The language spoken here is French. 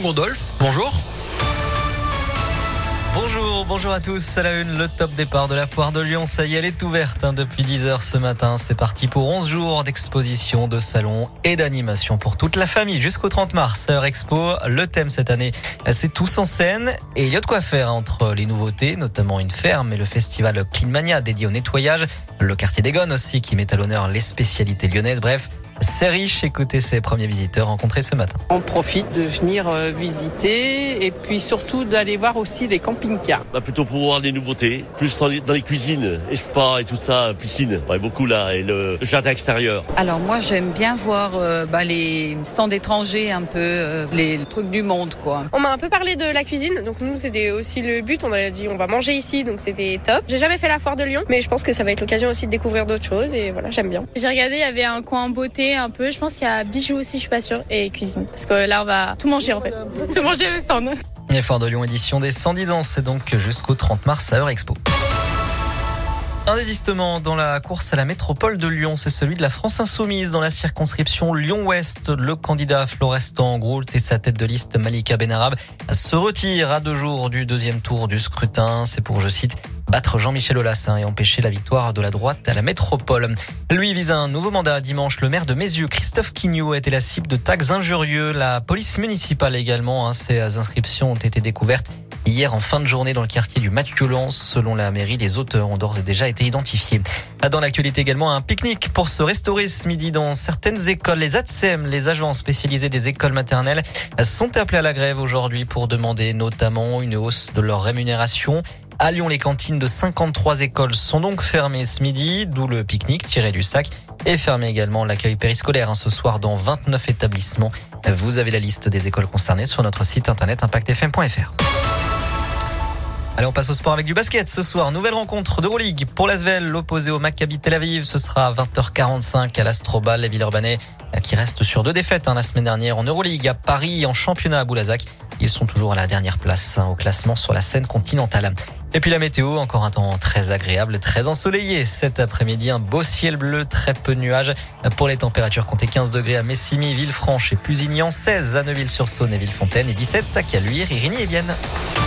Gondolf. Bonjour. Bonjour à tous. À la une, le top départ de la foire de Lyon. Ça y est, elle est ouverte depuis 10h ce matin. C'est parti pour 11 jours d'exposition, de salons et d'animation pour toute la famille jusqu'au 30 mars. Eurexpo, le thème cette année, c'est tous en scène. Et il y a de quoi faire entre les nouveautés, notamment une ferme et le festival Cleanmania dédié au nettoyage. Le quartier des Gones aussi qui met à l'honneur les spécialités lyonnaises. Bref, c'est riche. Écoutez ces premiers visiteurs rencontrés ce matin. On profite de venir visiter et puis surtout d'aller voir aussi les camping-cars. Plutôt pour voir des nouveautés, plus dans les cuisines, et spa et tout ça, piscine, beaucoup là, et le jardin extérieur. Alors moi j'aime bien voir les stands étrangers un peu, les trucs du monde quoi. On m'a un peu parlé de la cuisine, donc nous c'était aussi le but, on a dit on va manger ici, donc c'était top. J'ai jamais fait la foire de Lyon, mais je pense que ça va être l'occasion aussi de découvrir d'autres choses et voilà, j'aime bien. J'ai regardé, il y avait un coin beauté un peu, je pense qu'il y a bijoux aussi, je suis pas sûre, et cuisine, parce que là on va tout manger en fait, tout manger le stand. Et Foire de Lyon édition des 110 ans, c'est donc jusqu'au 30 mars à Eurexpo. Un désistement dans la course à la métropole de Lyon, c'est celui de la France Insoumise dans la circonscription Lyon-Ouest. Le candidat Florestan Groult et sa tête de liste Malika Benarab se retirent à 2 jours du deuxième tour du scrutin. C'est pour, je cite, battre Jean-Michel Aulas et empêcher la victoire de la droite à la métropole. Lui vise un nouveau mandat dimanche. Le maire de Mézieux, Christophe Quignou, a été la cible de tags injurieux. La police municipale également. Ces inscriptions ont été découvertes hier en fin de journée dans le quartier du Mathieu-Lens. Selon la mairie, les auteurs ont d'ores et déjà été identifiés. Dans l'actualité également, un pique-nique pour se restaurer ce midi dans certaines écoles. Les ATSEM, les agents spécialisés des écoles maternelles, sont appelés à la grève aujourd'hui pour demander notamment une hausse de leur rémunération. À Lyon, les cantines de 53 écoles sont donc fermées ce midi, d'où le pique-nique tiré du sac. Et fermé également l'accueil périscolaire ce soir dans 29 établissements. Vous avez la liste des écoles concernées sur notre site internet impactfm.fr. Allez, on passe au sport avec du basket. Ce soir, nouvelle rencontre d'Euroleague pour l'Asvel, l'opposé au Maccabi Tel Aviv. Ce sera à 20h45 à l'Astrobal. Les Villeurbanais qui restent sur 2 défaites la semaine dernière en Euroleague à Paris, en championnat à Boulazac. Ils sont toujours à la dernière place au classement sur la scène continentale. Et puis la météo, encore un temps très agréable, très ensoleillé. Cet après-midi, un beau ciel bleu, très peu de nuages. Pour les températures, comptez 15 degrés à Messimy, Villefranche et Pusignan, 16 à Neuville-sur-Saône et Villefontaine et 17 à Caluire, Irigny et Vienne.